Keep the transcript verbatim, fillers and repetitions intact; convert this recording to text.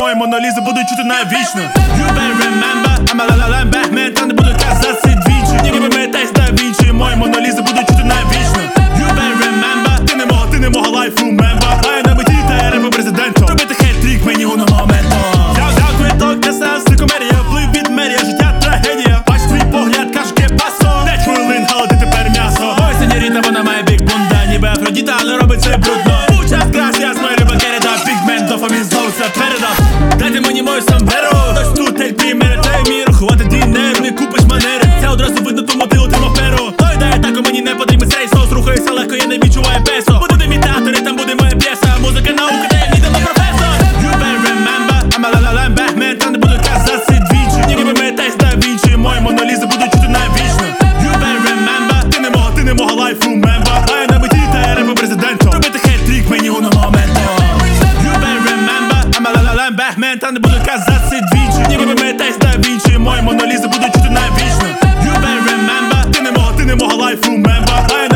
мої монолізи будуть чути навічно. You better remember, I'm a la-la-la Batman. Та не буду казати двічі, ніби метайсь да Вінчі. Мої монолізи будуть чути навічно. You better remember, ти не мого, ти не мого лайфу мемба. Маю на меті та я репу президентом. Робити хет-трік мені у на моменту. Взяв, взяв квиток для сенси комедія. Вплив від мерія, життя трагедія. Бач твій погляд, кажу ке пасо. П'ять хвилин, голоди тепер м'ясо. Ой, сеньоріта, вона має бік бунда. Ніби Афродіта, але робить це брудно. Muchas gracias, мой риба кереда. Пігмент, дофамін, знову все передав. Дайте мені мою самберу. Хтось тут ельпі, мене та й мій. Рахувати дінер, не купиш манери. Це одразу видно, тому ти отримав перу. Той дає тако, мені не потрібен цей соус. Рухаюся легко, я не відчуваю песо. Буде мій театр, і там буде моя п'єса. Музика, наука, де я мій дано професор. You better remember, I'm a la-la-la Batman. Та не буду казати двічі, ніби метайсь да Вінчі. Мої монолізи будуть чути навічно. You better remember, ти не мого, ти не мого лайфу мемба. Маю на меті та я репу президентом. Робити хет-трік мені у на моменту. You better remember, I'm a la-la-la Batman. Та не буду казати двічі, ніби метайсь да Вінчі. Мої монолізи будуть чути навічно. You better remember, ти не мого, ти не мого лайфу мемба. Маю